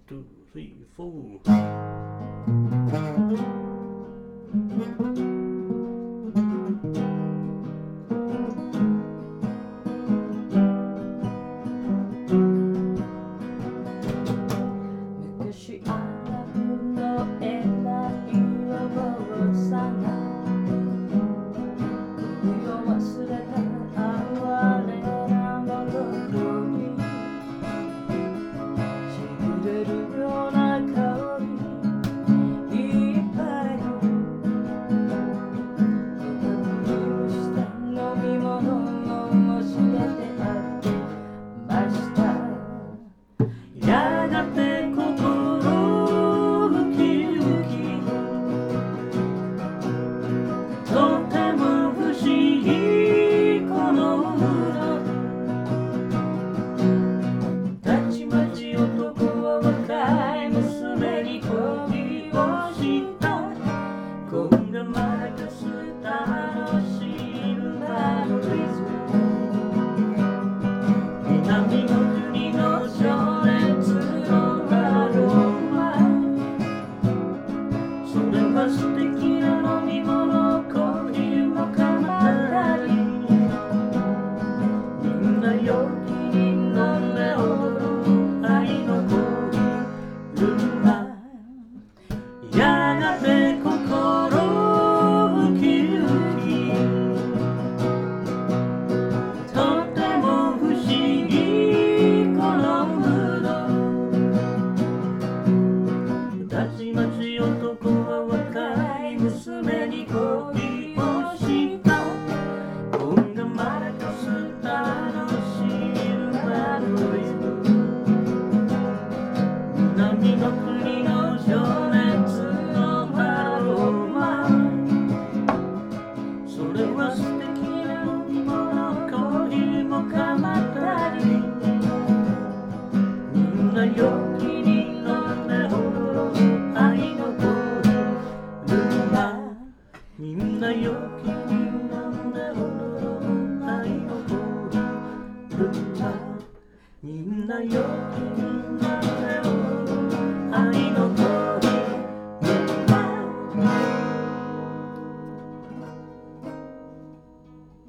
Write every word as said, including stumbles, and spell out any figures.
two, three, four. 昔あなたの偉いお坊さんが恋を忘れた哀れな男にしびれるような香りいっぱい工夫した飲み物を教えてあげました。 やがて心ウキウキとても不思議この村たちまち男は若い娘に恋をした今がまだかす楽しいルバのリズム南の国の少年素敵な飲み物コーヒーもかまったりみんな陽気に飲んで踊る愛のコーヒールンバやがて心ウキウキとても不思議このムードたちまち男は娘に恋をした今がまだかす楽しいルバのリズム南の国の情熱のアロマそれは素敵な飲み物コーヒーもかまったりみんな陽気に飲んで踊ろう愛のコーヒールンバみんな陽気に飲んで踊ろう愛のコーヒールンバみんな陽気に飲んで踊ろう愛のコーヒー